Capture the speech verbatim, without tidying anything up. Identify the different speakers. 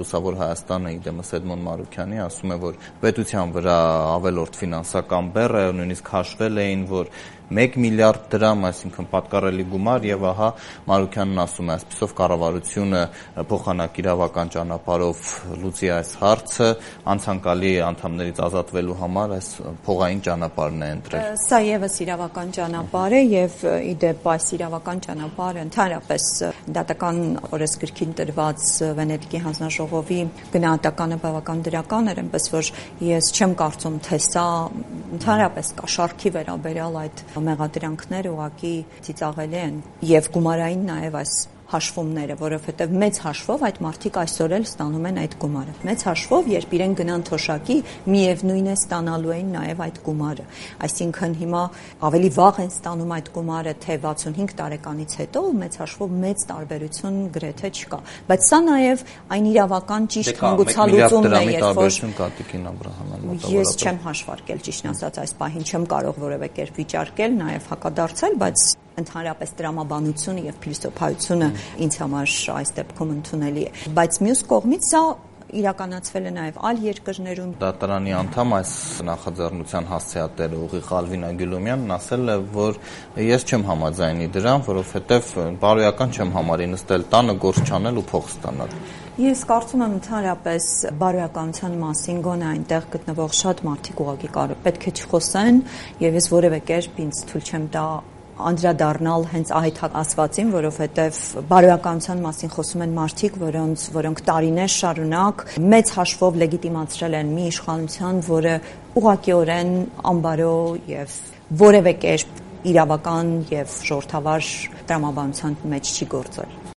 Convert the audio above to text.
Speaker 1: Լուսավոր Հայաստանը իդեմս Էդմոն Մարուքյանի ասում է, որ պետության վրա ավելորդ ֆինանսական բեռ է, նույնիսկ հաշվել էին, որ մեկ միլիարդ դրամ, այսինքն պատկառելի գումար, եւ ահա Մարուքյանն ասում է, այսպիսով կառավարությունը փոխանակիրավական ճանապարհով լուծի այս հարցը, անցանկալի անդամներից ազատվելու համար այս փողային ճանապարհն է ընտրել։
Speaker 2: Սա եւս իրավական ճանապարհ է եւ ի դեպ այս իրավական ճանապարհը ընդհանրապես դատական օրենսգրքին տրված Վենետիկի հանձնաժողովի գնահատականը բավական դրական էր, այնպես որ ես չեմ կարծում, թե սա ընդհանրապես կաշառքի վերաբերյալ այդ մեղադրանքները ուղղակի ծիծաղելի են եւ գումարային նաեւ այս հաշվումները, որովհետև մեծ հաշվով այդ մարդիկ այսօր էլ ստանում են այդ գումարը։ Մեծ հաշվով, երբ իրեն գնան թոշակի, միևնույն է ստանալու են նաև այդ գումարը։ Այսինքն հիմա ավելի վաղ են ստանում այդ գումարը, թե վաթսունհինգ տարեկանից հետո, մեծ հաշվով մեծ տարբերություն գրեթե չկա։ Բայց սա նաև այն իրավական ճիշտ հանգուցալուծումն է, երբ որ ես չեմ հաշվարկել, ճիշտն ասած, այս պահին չեմ կարող որևէ կերպ վիճարկել, նաև հակադարձել, բայց ընդհանրապես տրամաբանությունը եւ փիլիսոփայությունը ինձ համար այս դեպքում ընդունելի է, բայց մյուս կողմից սա իրականացվել է նաև այլ երկրներում։
Speaker 1: Դատարանի անդամ այս նախաձեռնության հասցեատերը ուղիղ Ալվինա Գյուլումյանն ասել է, որ ես չեմ համաձայնի դրան, որովհետև բարոյական չեմ համարի նստել տանը գործ չանել ու փող ստանալ։
Speaker 2: Ես կարծում եմ ընդհանրապես բարոյականության մասին գոնե այնտեղ գտնվող շատ մարդիկ ուղղակի կարող պետք է չխոսեն եւ ես որևէ կերպ ինձ թույլ չեմ տա անդրադառնալ հենց այդ ասվածին, որովհետև բարոյականության մասին խոսում են մարդիկ, որոնց որոնք տարիներ շարունակ մեծ հաշվով լեգիտիմացրել են մի իշխանության, որը ուղղակիորեն անբարո եւ որևէ կերպ իրավական եւ ժողովրդավար տրամաբանության մեջ չի գործել։